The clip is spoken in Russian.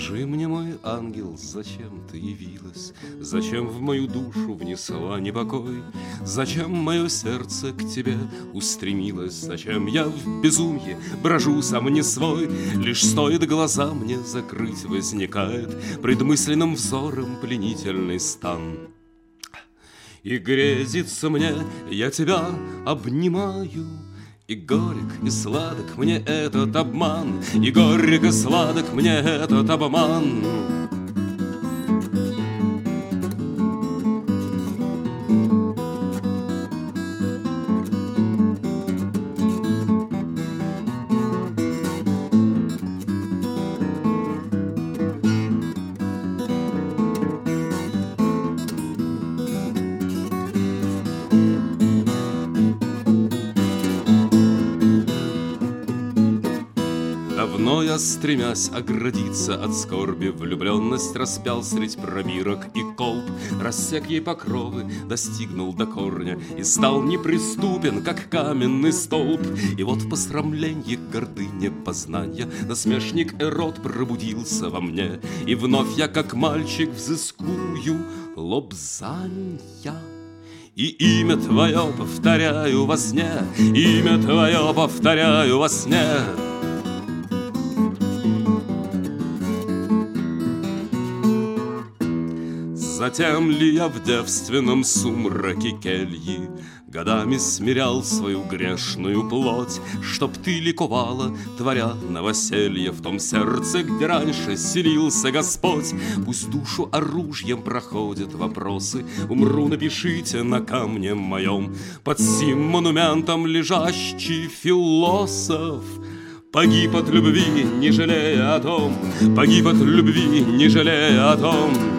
Скажи мне, мой ангел, зачем ты явилась? Зачем в мою душу внесла непокой? Зачем мое сердце к тебе устремилось? Зачем я в безумье брожу сам не свой? Лишь стоит глаза мне закрыть, возникает пред мысленным взором пленительный стан. И грезится мне, я тебя обнимаю, и горек, и сладок мне этот обман, и горек, и сладок мне этот обман. Давно я, стремясь оградиться от скорби, влюбленность распял средь пробирок и колб, рассек ей покровы, достигнул до корня и стал неприступен, как каменный столб. И вот в посрамленье гордыни познания насмешник Эрот пробудился во мне, и вновь я, как мальчик, взыскую лобзанья. И имя твое повторяю во сне, имя твое повторяю во сне. Затем ли я в девственном сумраке кельи годами смирял свою грешную плоть, чтоб ты ликовала, творя новоселье в том сердце, где раньше селился Господь? Пусть душу оружием проходят вопросы, умру, напишите на камне моем, под сим монументом лежащий философ. Погиб от любви, не жалея о том, погиб от любви, не жалея о том.